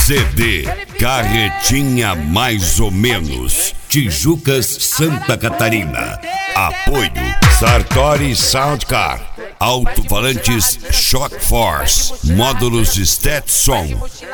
CD Carretinha Mais ou Menos, Tijucas, Santa Catarina. Apoio Sartori Soundcar, alto-falantes Shock Force, módulos Stetson.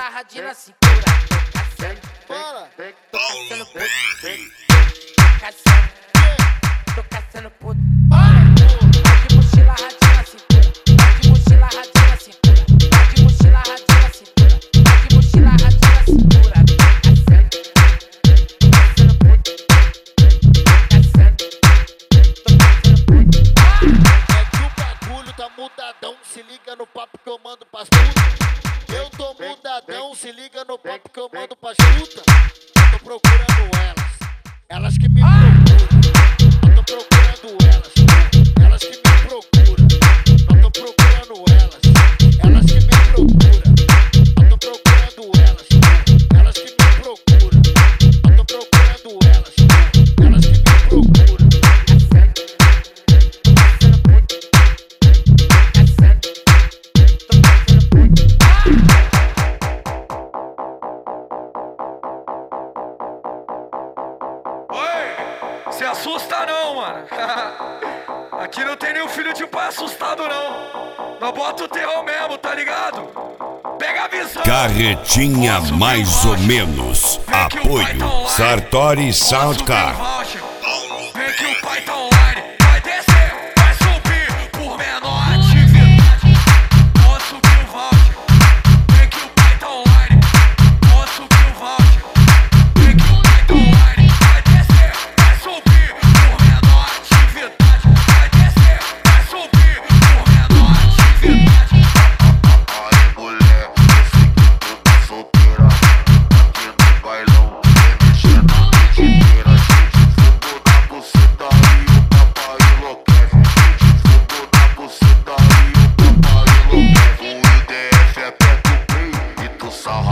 Mudadão, se liga no papo que eu mando pras putas. Eu tô mudadão, se liga no papo que eu mando pras putas. Tô procurando elas que me procuram. Eu tô procurando elas que me procuram. Eu tô procurando elas que me procuram. Eu tô procurando elas que me procuram. Eu tô procurando elas que me procuram. Se assusta não, mano. Aqui não tem nenhum filho de pai assustado não. Não bota o terror mesmo, tá ligado? Pega a visão. Carretinha Mais ou Menos. Apoio Sartori Soundcar. Vem que o pai tá online. Vai descer, vai subir por menor atividade. Pode subir o voucher. Vem que o pai tá online. Pode subir o voucher. Vem que o pai tá online. Vai descer, vai subir por menor atividade. Vai descer, vai subir por menor atividade. Aí mulher, eu sei que tu tá solteira. Aqui no bailão, vem mexendo a noite inteira. Cheio de fogo na buceta e o papai enlouquece. Cheio de fogo na buceta e o papai enlouquece. O IDF é perto do play e tu sarra